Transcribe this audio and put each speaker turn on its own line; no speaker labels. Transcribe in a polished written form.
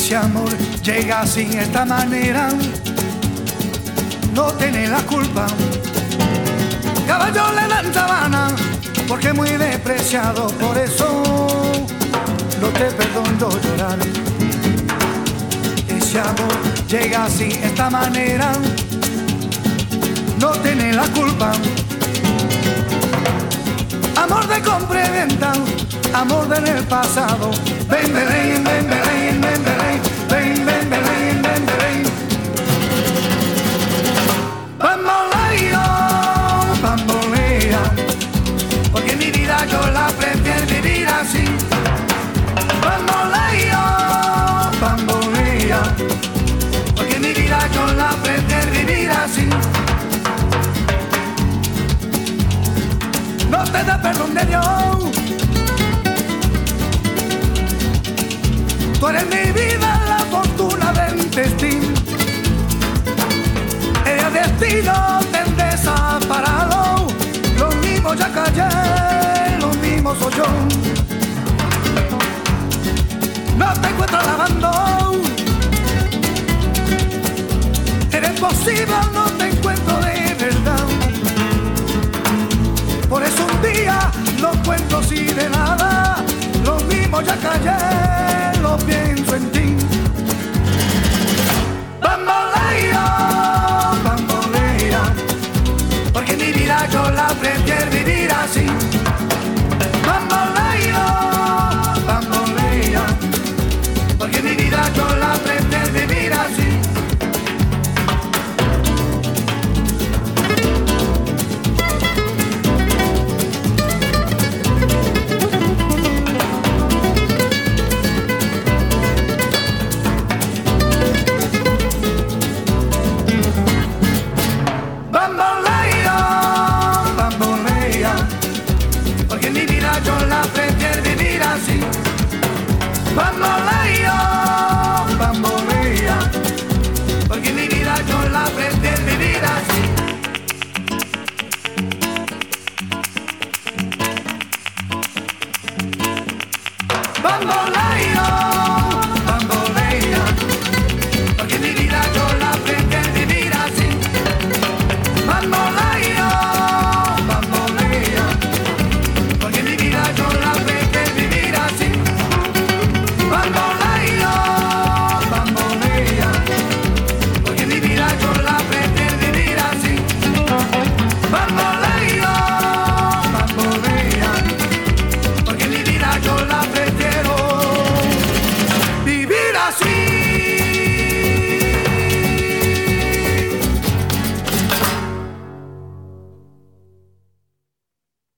Ese amor llega sin esta manera, no tiene la culpa. Caballo le dan sabana, porque es muy despreciado, por eso no te perdono llorar. Ese amor llega sin esta manera, no tiene la culpa. Amor de compra y venta, amor del pasado. Ven, Belén, ven, Belén, ven, Belén, ven, ven, Belén, ven, Belén. Bambolea, porque mi vida yo la prefiero vivir así. Bambolea, porque mi vida yo la prefiero vivir así. No te da perdón de Dios. Tú eres mi vida, la fortuna del destino. El destino te desaparado. Lo mismo ya callé, lo mismo soy yo. No te encuentro lavando. Eres posible, no te encuentro de verdad. Por eso un día lo encuentro así de nada. Lo mismo ya callé, lo pienso.